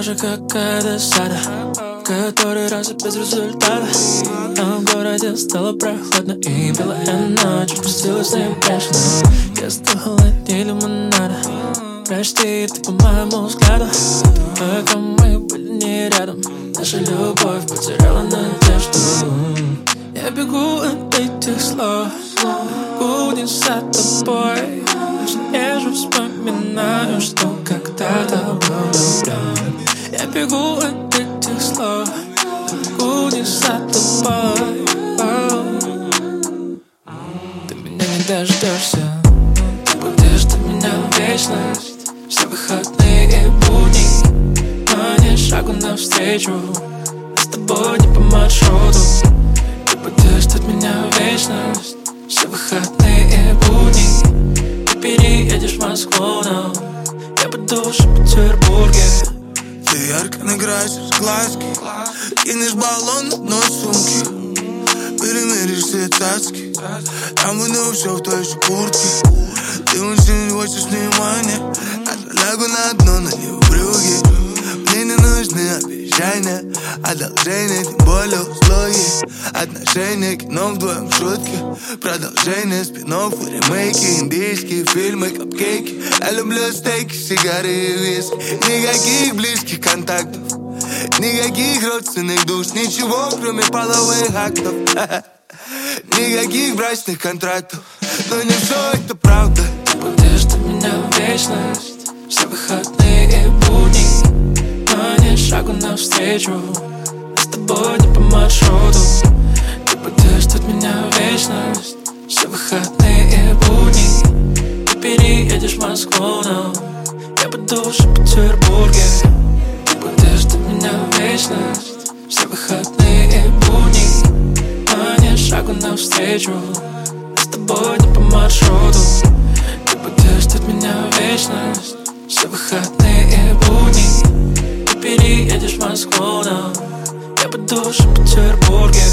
же какая-то сада, который раз и без результата. А в городе стало прохладно, и белая ночь пустилась на бешено. Я стал холоднее лимонада. Прости, ты по моему взгляду. Пока мы были не рядом, наша любовь потеряла надежду. Я бегу от этих слов, буду за тобой. Я же вспоминаю, что когда-то был влюблен. Я бегу от этих слов, буду за тобой. Ты меня не дождешься, ты будешь до меня вечность. Все выходные и будни, но не шагу навстречу. Мы с тобой не по маршруту. Ты будешь от меня вечность. Все выходные и будни. Ты переедешь в Москву, но я буду уже в Петербурге. Ты ярко накрасишь глазки, кинешь баллон одной сумки, перемеришь все тачки, я буду все в той же куртке. Ты очень хочешь внимания, я лягу на дно, но не в брюге. Мне не нужны обещания, одолжения, тем более услуги. Отношения, кино вдвоем, шутки, продолжение спин-офф, ремейки, индийские фильмы, капкейки. Я люблю стейки, сигары и виски. Никаких близких контактов, никаких родственных душ, ничего, кроме половых актов. Никаких брачных контрактов, но не все это правда. Ты будешь до меня вечность. Все выходные и будни, но не шагу навстречу. Мы с тобой не по маршруту. Ты будешь от меня вечность. Все выходные и будни. Ты переедешь в Москву, но я буду уже в Петербурге. Ты будешь от меня вечность. Все выходные и будни, но не шагу навстречу. Мы с тобой не по маршруту. Ты будешь от меня вечность. Все выходные и будни. Ты переедешь в Москву, но я буду уже в Петербурге.